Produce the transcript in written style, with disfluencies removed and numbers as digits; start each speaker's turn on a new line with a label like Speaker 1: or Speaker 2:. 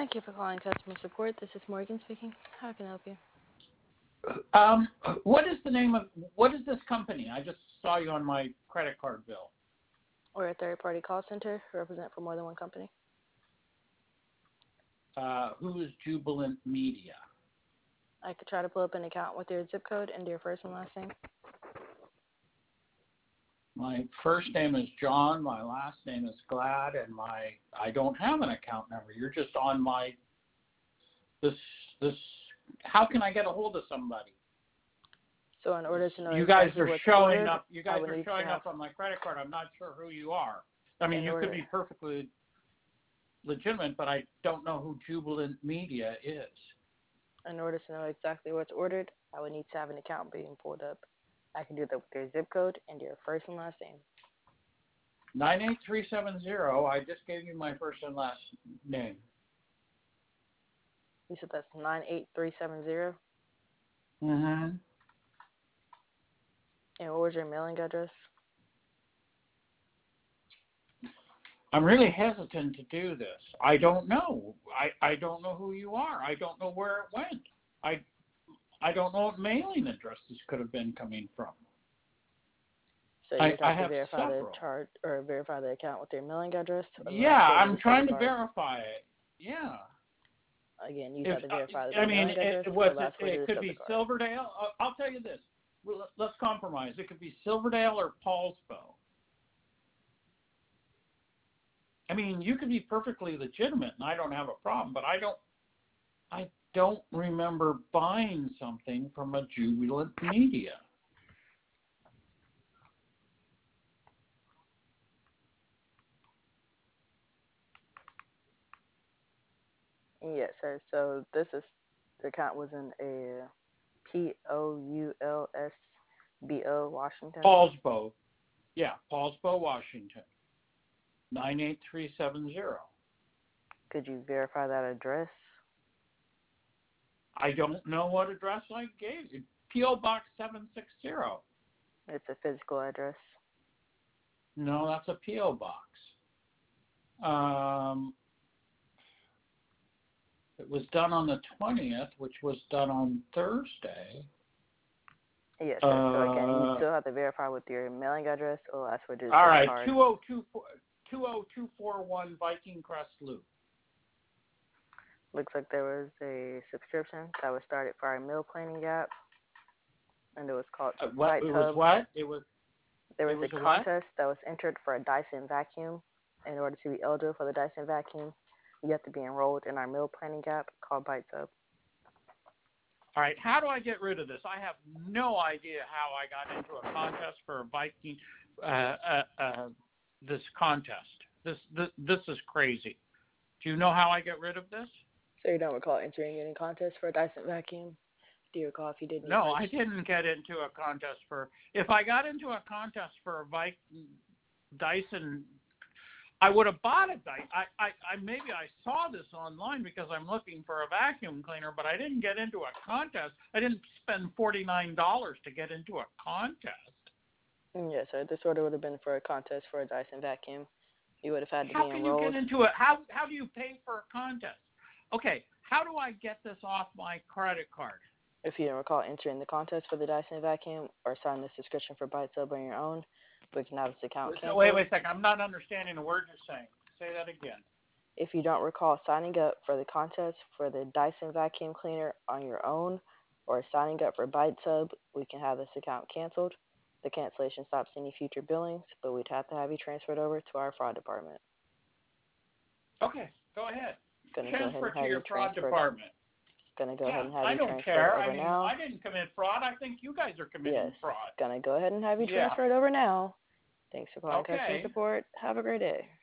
Speaker 1: Thank you for calling customer support. This is Morgan speaking. How can I help you?
Speaker 2: Um, what is this company? I just saw you on my credit card bill.
Speaker 1: We're a third-party call center who represent for more than one company.
Speaker 2: Who is Jubilant Media?
Speaker 1: I could try to pull up an account with your zip code and your first and last name.
Speaker 2: My first name is John, my last name is Glad, and I don't have an account number. You're just on my this. How can I get a hold of somebody?
Speaker 1: So in order to know
Speaker 2: You guys
Speaker 1: exactly
Speaker 2: are
Speaker 1: what's
Speaker 2: showing
Speaker 1: ordered,
Speaker 2: up. You guys
Speaker 1: I would
Speaker 2: are
Speaker 1: need
Speaker 2: showing
Speaker 1: to have,
Speaker 2: up on my credit card. I'm not sure who you are. I mean,
Speaker 1: in
Speaker 2: you
Speaker 1: order,
Speaker 2: could be perfectly legitimate, but I don't know who Jubilant Media is.
Speaker 1: in order to know exactly what's ordered, I would need to have an account being pulled up. I can do that with your zip code and your first and last name.
Speaker 2: 98370. I just gave you my first and last name.
Speaker 1: You said that's 98370.
Speaker 2: Mm-hmm.
Speaker 1: And what was your mailing address?
Speaker 2: I'm really hesitant to do this. I don't know. I don't know who you are. I don't know where it went. I don't know what mailing address this could have been coming from.
Speaker 1: So you'd
Speaker 2: I
Speaker 1: have to
Speaker 2: have
Speaker 1: verify the
Speaker 2: several.
Speaker 1: chart or verify the account with your mailing address or the
Speaker 2: Yeah,
Speaker 1: last four
Speaker 2: I'm
Speaker 1: digits of the
Speaker 2: trying to
Speaker 1: card.
Speaker 2: verify it. Yeah.
Speaker 1: Again, you
Speaker 2: If
Speaker 1: have to verify the
Speaker 2: I mean,
Speaker 1: mailing address or
Speaker 2: was
Speaker 1: the last four
Speaker 2: it
Speaker 1: digits
Speaker 2: could
Speaker 1: of the
Speaker 2: be
Speaker 1: card.
Speaker 2: Silverdale. I'll tell you this. Well, let's compromise. It could be Silverdale or Paulsbo. I mean, you could be perfectly legitimate, and I don't have a problem. But I don't remember buying something from a Jubilant Media.
Speaker 1: Yes, sir. So the account was in a Poulsbo, Washington.
Speaker 2: Paulsbo. Yeah, Paulsbo, Washington. 98370.
Speaker 1: Could you verify that address?
Speaker 2: I don't know what address I gave you. P.O. Box 760.
Speaker 1: It's a physical address.
Speaker 2: No, that's a P.O. Box. It was done on the 20th, which was done on Thursday.
Speaker 1: Yes, sir. So again, you still have to verify with your mailing address or last four digits
Speaker 2: All
Speaker 1: of the
Speaker 2: right,
Speaker 1: card.
Speaker 2: 20241 Viking Crest Loop.
Speaker 1: Looks like there was a subscription that was started for our meal planning app, and it was called
Speaker 2: What? It was what? It was.
Speaker 1: There was
Speaker 2: a
Speaker 1: contest that was entered for a Dyson vacuum. In order to be eligible for the Dyson vacuum, you have to be enrolled in our meal planning app called ByteSub.
Speaker 2: All right, how do I get rid of this? I have no idea how I got into a contest for a Viking. This contest. This is crazy. Do you know how I get rid of this?
Speaker 1: So you don't recall entering any contest for a Dyson vacuum? Do you recall if you did?
Speaker 2: No, I didn't get into a contest for. If I got into a contest for a Dyson, I would have bought a Dyson. Maybe I saw this online because I'm looking for a vacuum cleaner, but I didn't get into a contest. I didn't spend $49 to get into a contest.
Speaker 1: Yes, sir. This order would have been for a contest for a Dyson vacuum. You would have had to
Speaker 2: How
Speaker 1: be
Speaker 2: can
Speaker 1: enrolled.
Speaker 2: you get into it? How do you pay for a contest? Okay, how do I get this off my credit card?
Speaker 1: If you don't recall entering the contest for the Dyson vacuum or signing the subscription for ByteSub on your own, we can have this account canceled.
Speaker 2: Wait a second. I'm not understanding the word you're saying. Say that again.
Speaker 1: If you don't recall signing up for the contest for the Dyson vacuum cleaner on your own or signing up for ByteSub, we can have this account canceled. The cancellation stops any future billings, but we'd have to have you transferred over to our fraud department.
Speaker 2: Okay, go ahead.
Speaker 1: Transfer
Speaker 2: to your fraud department.
Speaker 1: Gonna go ahead and have you transferred
Speaker 2: care.
Speaker 1: over now.
Speaker 2: I didn't commit fraud. I think you guys are committing fraud.
Speaker 1: Gonna go ahead and have you transferred over now. Thanks for calling customer support. Have a great day.